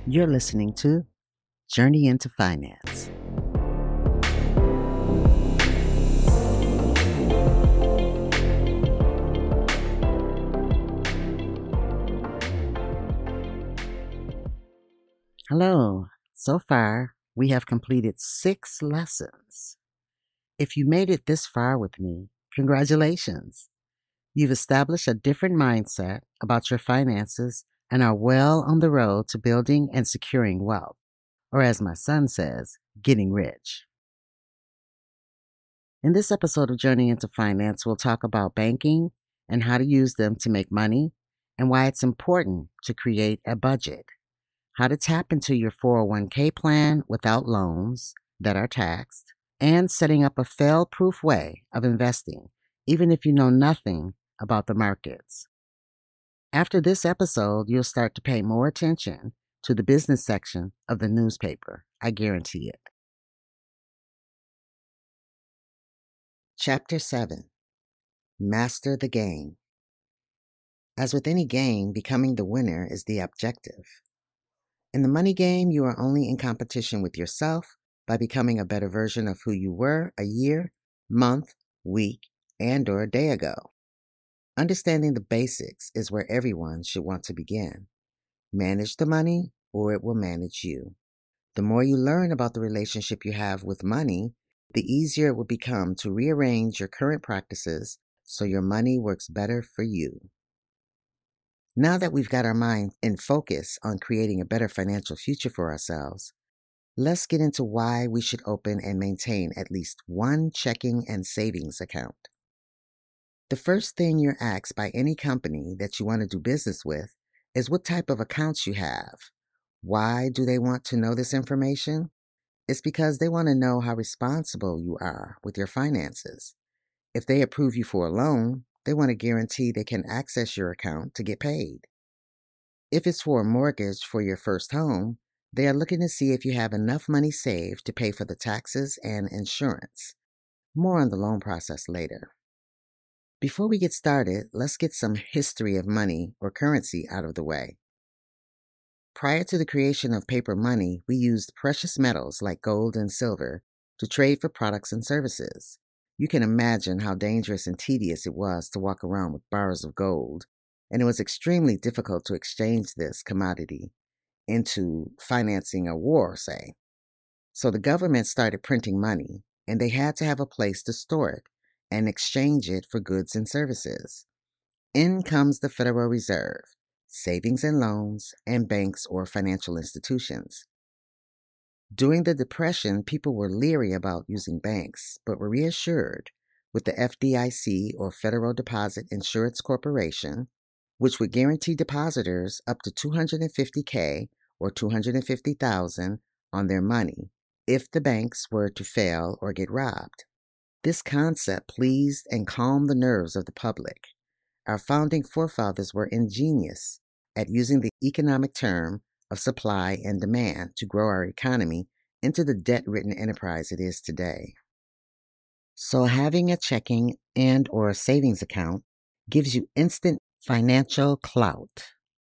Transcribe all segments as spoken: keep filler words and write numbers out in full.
You're listening to Journey into Finance. Hello. So far, we have completed six lessons. If you made it this far with me, congratulations. You've established a different mindset about your finances and are well on the road to building and securing wealth, or as my son says, getting rich. In this episode of Journey into Finance, we'll talk about banking and how to use them to make money and why it's important to create a budget, how to tap into your four oh one k plan without loans that are taxed, and setting up a fail-proof way of investing, even if you know nothing about the markets. After this episode, you'll start to pay more attention to the business section of the newspaper. I guarantee it. Chapter seven. Master the Game. As with any game, becoming the winner is the objective. In the money game, you are only in competition with yourself by becoming a better version of who you were a year, month, week, and or a day ago. Understanding the basics is where everyone should want to begin. Manage the money, or it will manage you. The more you learn about the relationship you have with money, the easier it will become to rearrange your current practices so your money works better for you. Now that we've got our mind in focus on creating a better financial future for ourselves, let's get into why we should open and maintain at least one checking and savings account. The first thing you're asked by any company that you want to do business with is what type of accounts you have. Why do they want to know this information? It's because they want to know how responsible you are with your finances. If they approve you for a loan, they want to guarantee they can access your account to get paid. If it's for a mortgage for your first home, they are looking to see if you have enough money saved to pay for the taxes and insurance. More on the loan process later. Before we get started, let's get some history of money or currency out of the way. Prior to the creation of paper money, we used precious metals like gold and silver to trade for products and services. You can imagine how dangerous and tedious it was to walk around with bars of gold, and it was extremely difficult to exchange this commodity into financing a war, say. So the government started printing money, and they had to have a place to store it and exchange it for goods and services. In comes the Federal Reserve, savings and loans, and banks or financial institutions. During the Depression, people were leery about using banks, but were reassured with the F D I C or Federal Deposit Insurance Corporation, which would guarantee depositors up to two hundred fifty thousand dollars or two hundred fifty thousand dollars on their money if the banks were to fail or get robbed. This concept pleased and calmed the nerves of the public. Our founding forefathers were ingenious at using the economic term of supply and demand to grow our economy into the debt-ridden enterprise it is today. So having a checking and or a savings account gives you instant financial clout.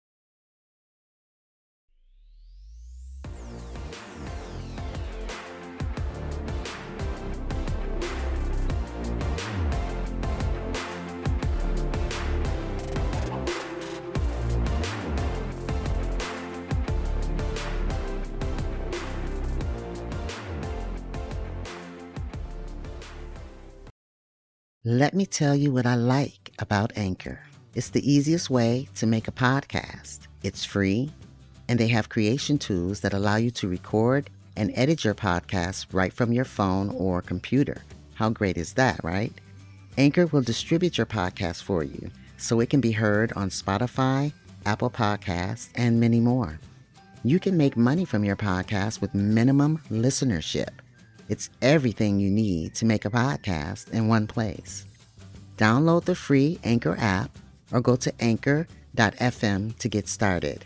Let me tell you what I like about Anchor. It's the easiest way to make a podcast. It's free, and they have creation tools that allow you to record and edit your podcast right from your phone or computer. How great is that, right? Anchor will distribute your podcast for you, so it can be heard on Spotify, Apple Podcasts, and many more. You can make money from your podcast with minimum listenership. It's everything you need to make a podcast in one place. Download the free Anchor app or go to anchor dot f m to get started.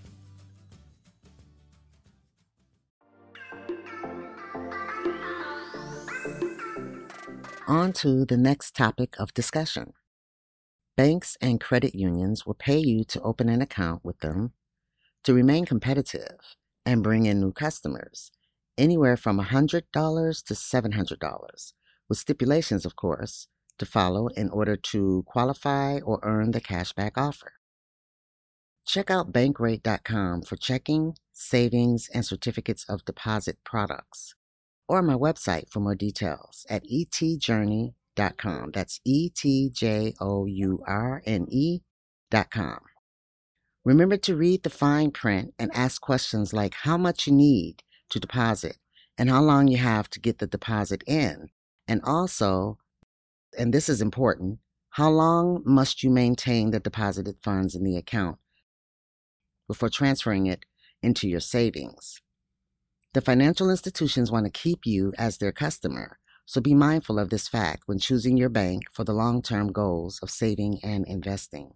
On to the next topic of discussion. Banks and credit unions will pay you to open an account with them. To remain competitive, and bring in new customers, anywhere from one hundred dollars to seven hundred dollars, with stipulations, of course, to follow in order to qualify or earn the cashback offer. Check out bankrate dot com for checking, savings, and certificates of deposit products, or my website for more details at e t journey dot com. That's E T J O U R N E dot com. Remember to read the fine print and ask questions like how much you need to deposit and how long you have to get the deposit in. And also, and this is important, how long must you maintain the deposited funds in the account before transferring it into your savings? The financial institutions want to keep you as their customer, so be mindful of this fact when choosing your bank for the long-term goals of saving and investing.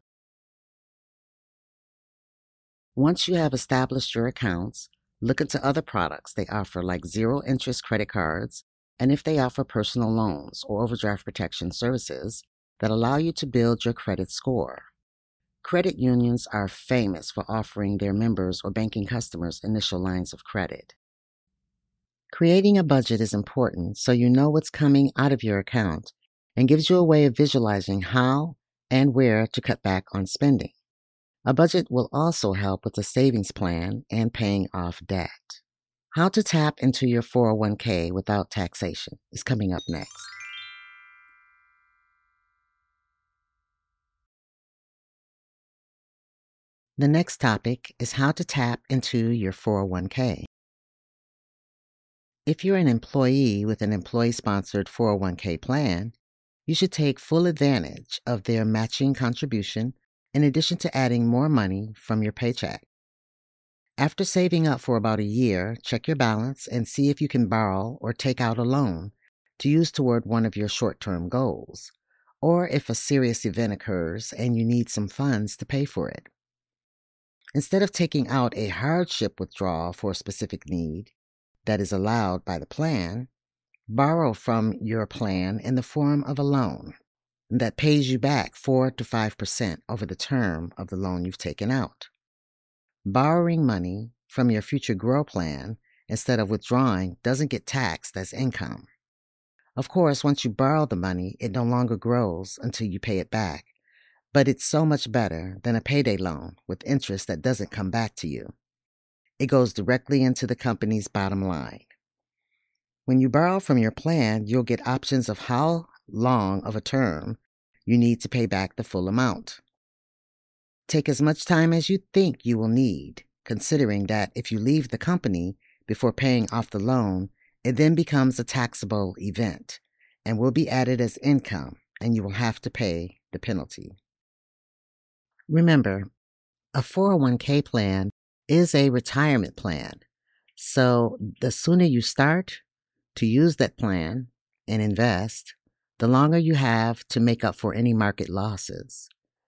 Once you have established your accounts, look into other products they offer like zero-interest credit cards, and if they offer personal loans or overdraft protection services that allow you to build your credit score. Credit unions are famous for offering their members or banking customers initial lines of credit. Creating a budget is important so you know what's coming out of your account and gives you a way of visualizing how and where to cut back on spending. A budget will also help with a savings plan and paying off debt. How to tap into your four oh one k without taxation is coming up next. The next topic is how to tap into your four oh one k. If you're an employee with an employee-sponsored four oh one k plan, you should take full advantage of their matching contribution in addition to adding more money from your paycheck. After saving up for about a year, check your balance and see if you can borrow or take out a loan to use toward one of your short-term goals, or if a serious event occurs and you need some funds to pay for it. Instead of taking out a hardship withdrawal for a specific need that is allowed by the plan, borrow from your plan in the form of a loan that pays you back four to five percent over the term of the loan you've taken out. Borrowing money from your future grow plan instead of withdrawing doesn't get taxed as income. Of course, once you borrow the money, it no longer grows until you pay it back, but it's so much better than a payday loan with interest that doesn't come back to you. It goes directly into the company's bottom line. When you borrow from your plan, you'll get options of how long of a term you need to pay back the full amount. Take as much time as you think you will need, considering that if you leave the company before paying off the loan, it then becomes a taxable event and will be added as income, and you will have to pay the penalty. Remember, a four oh one k plan is a retirement plan, so the sooner you start to use that plan and invest, the longer you have to make up for any market losses.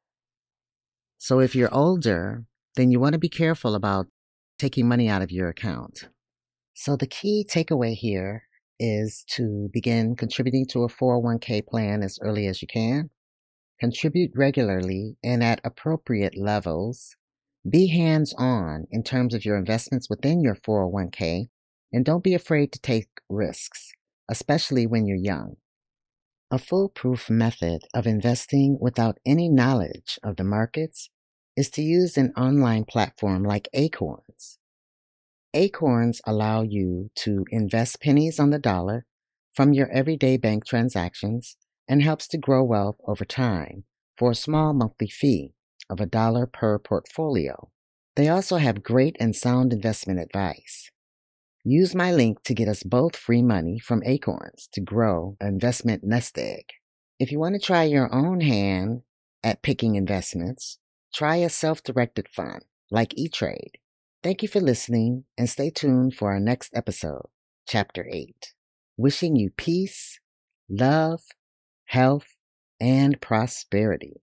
So if you're older, then you want to be careful about taking money out of your account. So the key takeaway here is to begin contributing to a four oh one k plan as early as you can. Contribute regularly and at appropriate levels. Be hands-on in terms of your investments within your four oh one k, and don't be afraid to take risks, especially when you're young. A foolproof method of investing without any knowledge of the markets is to use an online platform like Acorns. Acorns allow you to invest pennies on the dollar from your everyday bank transactions and helps to grow wealth over time for a small monthly fee of a dollar per portfolio. They also have great and sound investment advice. Use my link to get us both free money from Acorns to grow an investment nest egg. If you want to try your own hand at picking investments, try a self-directed fund like E-Trade. Thank you for listening and stay tuned for our next episode, Chapter eight. Wishing you peace, love, health, and prosperity.